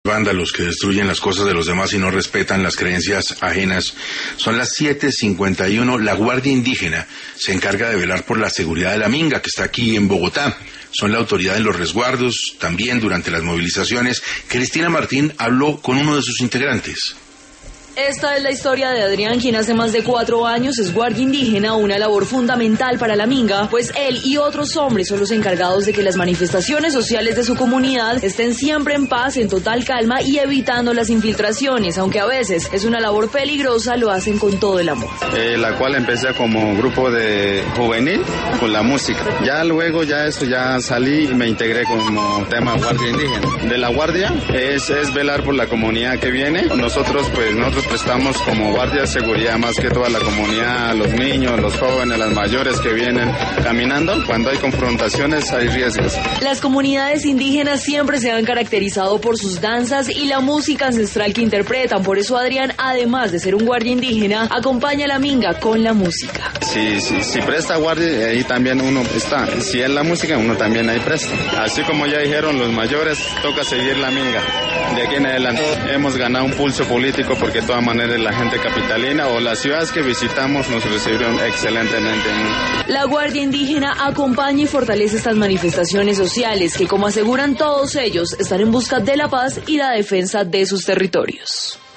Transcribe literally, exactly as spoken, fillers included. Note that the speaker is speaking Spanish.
Vándalos que destruyen las cosas de los demás y no respetan las creencias ajenas. Son las siete cincuenta y uno. La Guardia Indígena se encarga de velar por la seguridad de la Minga, que está aquí en Bogotá. Son la autoridad en los resguardos, también durante las movilizaciones. Cristina Martín habló con uno de sus integrantes. Esta es la historia de Adrián, quien hace más de cuatro años es guardia indígena, una labor fundamental para la Minga, pues él y otros hombres son los encargados de que las manifestaciones sociales de su comunidad estén siempre en paz, en total calma y evitando las infiltraciones, aunque a veces es una labor peligrosa, lo hacen con todo el amor. Eh, la cual empecé como grupo de juvenil con la música. Ya luego ya esto ya salí y me integré como tema guardia indígena. De la guardia es, es velar por la comunidad que viene. Nosotros pues nosotros prestamos como guardia de seguridad más que toda la comunidad, los niños, los jóvenes, las mayores que vienen caminando. Cuando hay confrontaciones hay riesgos. Las comunidades indígenas siempre se han caracterizado por sus danzas y la música ancestral que interpretan. Por eso Adrián, además de ser un guardia indígena, acompaña a la Minga con la música. Si, si, si presta guardia, ahí también uno está. Si es la música, uno también ahí presta. Así como ya dijeron los mayores, toca seguir la Minga. De aquí en adelante hemos ganado un pulso político porque de todas maneras la gente capitalina o las ciudades que visitamos nos recibieron excelentemente. La Guardia Indígena acompaña y fortalece estas manifestaciones sociales que, como aseguran todos ellos, están en busca de la paz y la defensa de sus territorios.